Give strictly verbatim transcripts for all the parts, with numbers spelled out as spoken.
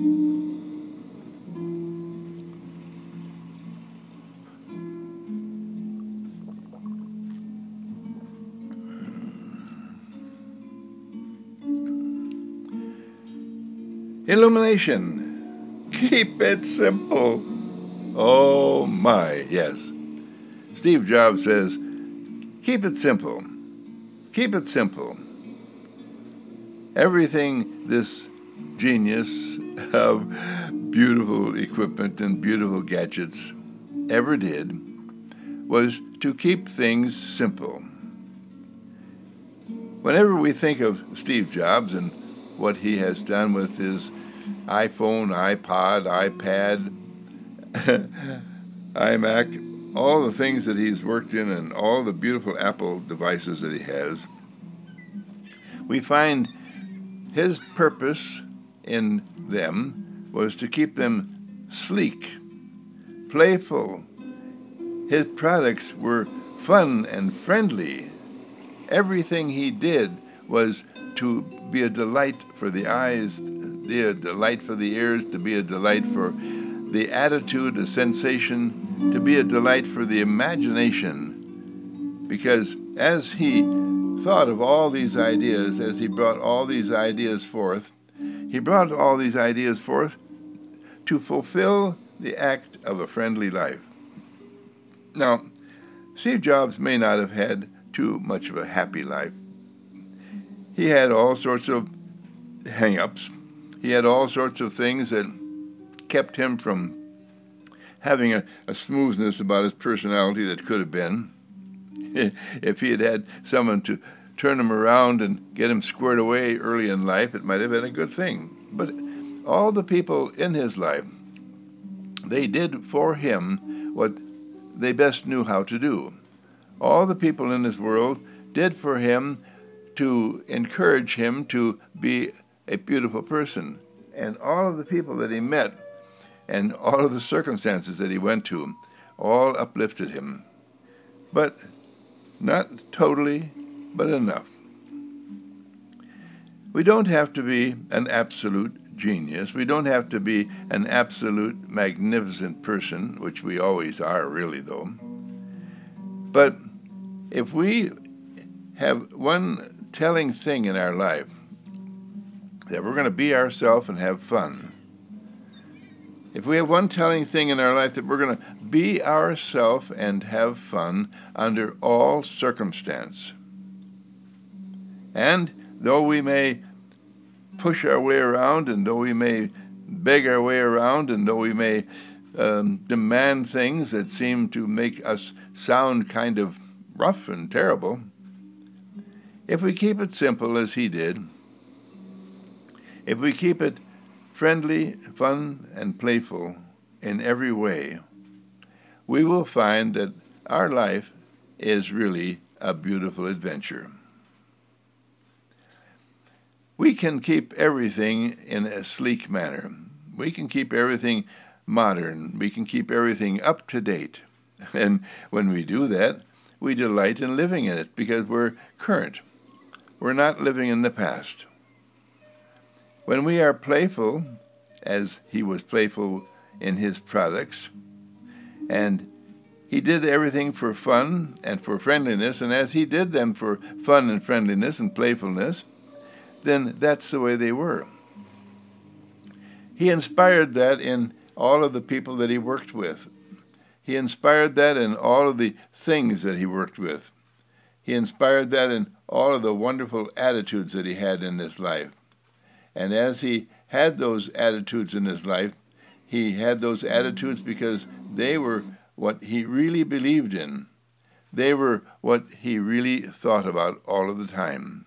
Illumination. Keep it simple. Oh my, yes. Steve Jobs says, keep it simple. Keep it simple. Everything this genius of beautiful equipment and beautiful gadgets ever did was to keep things simple. Whenever we think of Steve Jobs and what he has done with his iPhone, iPod, iPad, iMac, all the things that he's worked in and all the beautiful Apple devices that he has, we find his purpose in them was to keep them sleek, playful. His products were fun and friendly. Everything he did was to be a delight for the eyes, be a delight for the ears, to be a delight for the attitude, a sensation, to be a delight for the imagination. Because as he thought of all these ideas, as he brought all these ideas forth, he brought all these ideas forth to fulfill the act of a friendly life. Now, Steve Jobs may not have had too much of a happy life. He had all sorts of hang-ups. He had all sorts of things that kept him from having a, a smoothness about his personality that could have been. If he had had someone to turn him around and get him squared away early in life, it might have been a good thing. But all the people in his life, they did for him what they best knew how to do. All the people in his world did for him to encourage him to be a beautiful person. And all of the people that he met and all of the circumstances that he went to all uplifted him. But not totally, but enough. We don't have to be an absolute genius. We don't have to be an absolute magnificent person, which we always are, really, though. But if we have one telling thing in our life, that we're going to be ourselves and have fun, if we have one telling thing in our life that we're going to be ourselves and have fun under all circumstance, and though we may push our way around, and though we may beg our way around, and though we may um, demand things that seem to make us sound kind of rough and terrible, if we keep it simple as he did, if we keep it friendly, fun, and playful in every way, we will find that our life is really a beautiful adventure. We can keep everything in a sleek manner. We can keep everything modern. We can keep everything up to date. And when we do that, we delight in living in it because we're current. We're not living in the past. When we are playful, as he was playful in his products, and he did everything for fun and for friendliness, and as he did them for fun and friendliness and playfulness, then that's the way they were. He inspired that in all of the people that he worked with. He inspired that in all of the things that he worked with. He inspired that in all of the wonderful attitudes that he had in his life. And as he had those attitudes in his life, he had those attitudes because they were what he really believed in. They were what he really thought about all of the time.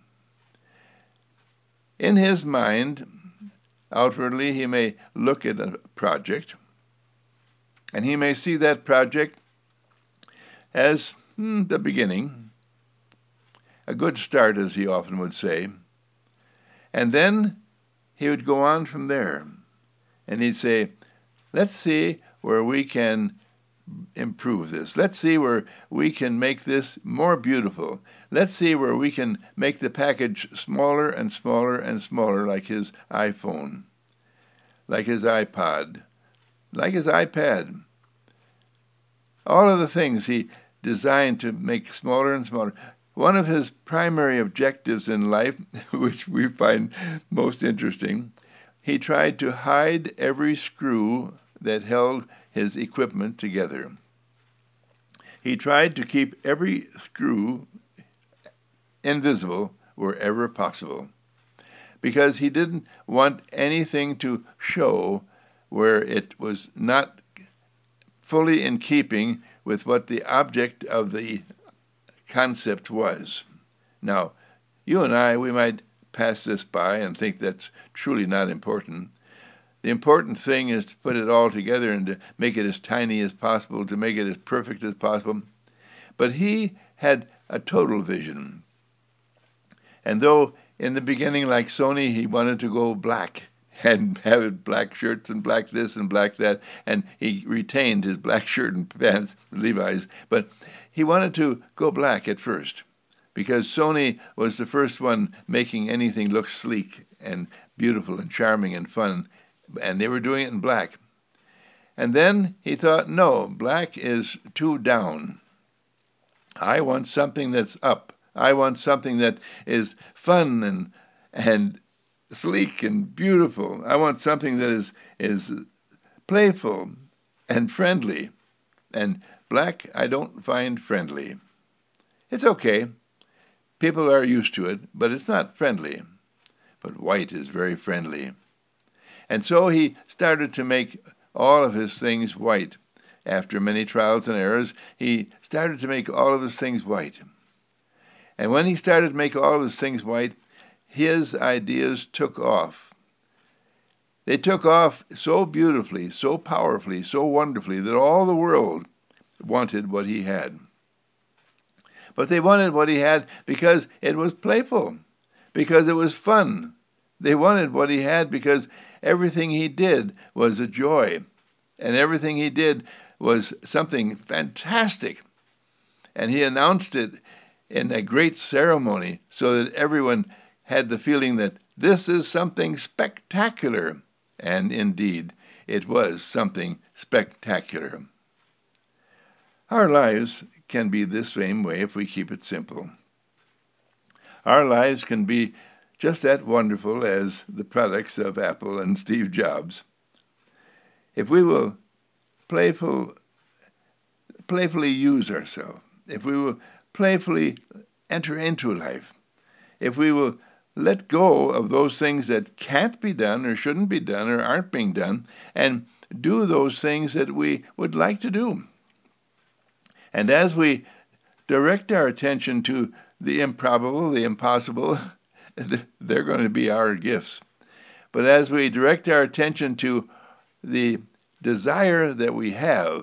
In his mind, outwardly, he may look at a project, and he may see that project as hmm, the beginning, a good start, as he often would say. And then he would go on from there, and he'd say, let's see where we can improve this. Let's see where we can make this more beautiful. Let's see where we can make the package smaller and smaller and smaller, like his iPhone. like his iPod, like his iPad. All of the things he designed to make smaller and smaller. One of his primary objectives in life, which we find most interesting, he tried to hide every screw that held his equipment together. He tried to keep every screw invisible wherever possible, because he didn't want anything to show where it was not fully in keeping with what the object of the concept was. Now, you and I, we might pass this by and think that's truly not important. The important thing is to put it all together and to make it as tiny as possible, to make it as perfect as possible. But he had a total vision. And though in the beginning, like Sony, he wanted to go black and have it black shirts and black this and black that, and he retained his black shirt and pants, Levi's, but he wanted to go black at first because Sony was the first one making anything look sleek and beautiful and charming and fun, and they were doing it in black. And then he thought, no, black is too down. I want something that's up. I want something that is fun and and sleek and beautiful. I want something that is is playful and friendly. And black I don't find friendly. It's okay. People are used to it, but it's not friendly. But white is very friendly. And so he started to make all of his things white. After many trials and errors, he started to make all of his things white. And when he started to make all of his things white, his ideas took off. They took off so beautifully, so powerfully, so wonderfully that all the world wanted what he had. But they wanted what he had because it was playful, because it was fun. They wanted what he had because everything he did was a joy, and everything he did was something fantastic. And he announced it in a great ceremony so that everyone had the feeling that this is something spectacular. And indeed, it was something spectacular. Our lives can be the same way if we keep it simple. Our lives can be just that wonderful as the products of Apple and Steve Jobs. If we will playful, playfully use ourselves, if we will playfully enter into life, if we will let go of those things that can't be done or shouldn't be done or aren't being done, and do those things that we would like to do. And as we direct our attention to the improbable, the impossible, they're going to be our gifts. But as we direct our attention to the desire that we have,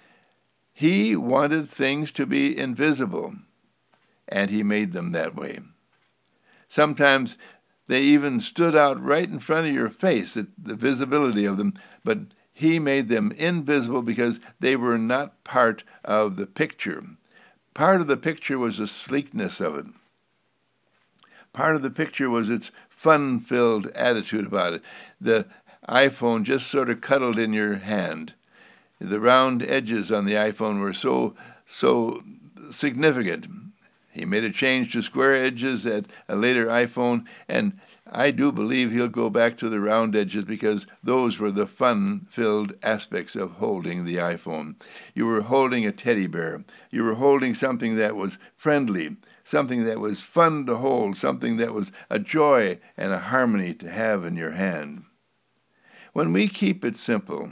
he wanted things to be invisible, and he made them that way. Sometimes they even stood out right in front of your face, the visibility of them, but he made them invisible because they were not part of the picture. Part of the picture was the sleekness of it. Part of the picture was its fun-filled attitude about it. The iPhone just sort of cuddled in your hand. The round edges on the iPhone were so, so significant. He made a change to square edges at a later iPhone, and I do believe he'll go back to the round edges because those were the fun-filled aspects of holding the iPhone. You were holding a teddy bear. You were holding something that was friendly, something that was fun to hold, something that was a joy and a harmony to have in your hand. When we keep it simple,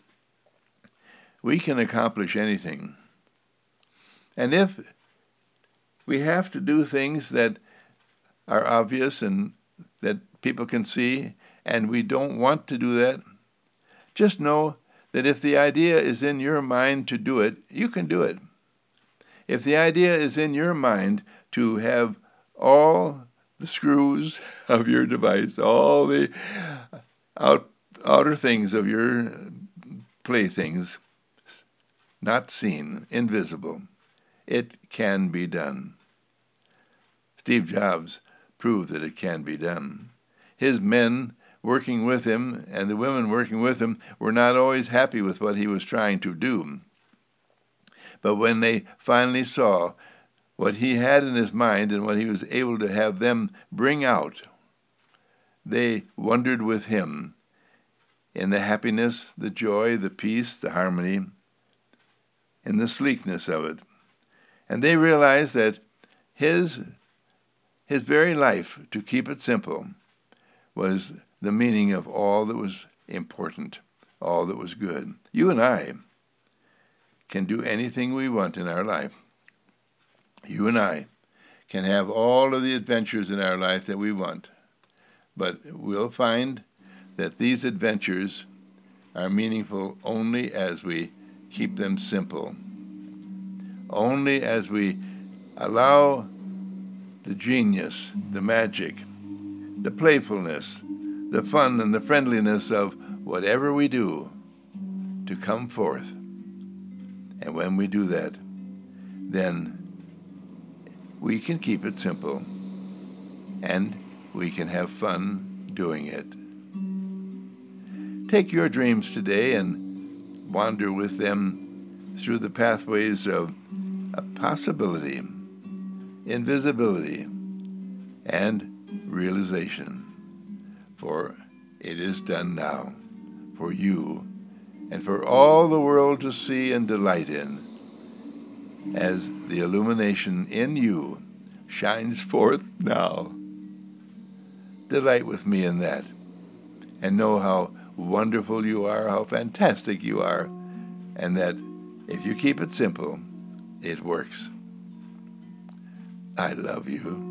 we can accomplish anything. And if we have to do things that are obvious and that people can see, and we don't want to do that, just know that if the idea is in your mind to do it, you can do it. If the idea is in your mind to have all the screws of your device, all the out, outer things of your playthings, not seen, invisible, it can be done. Steve Jobs proved that it can be done. His men working with him and the women working with him were not always happy with what he was trying to do. But when they finally saw what he had in his mind and what he was able to have them bring out, they wondered with him in the happiness, the joy, the peace, the harmony, and the sleekness of it. And they realized that his, his very life, to keep it simple, was the meaning of all that was important, all that was good. You and I can do anything we want in our life. You and I can have all of the adventures in our life that we want, but we'll find that these adventures are meaningful only as we keep them simple, only as we allow the genius, the magic, the playfulness, the fun and the friendliness of whatever we do to come forth. And when we do that, then we can keep it simple, and we can have fun doing it. Take your dreams today and wander with them through the pathways of a possibility, invisibility, and realization. For it is done now, for you, and for all the world to see and delight in, as the illumination in you shines forth now. Delight with me in that, and know how wonderful you are, how fantastic you are, and that if you keep it simple, it works. I love you.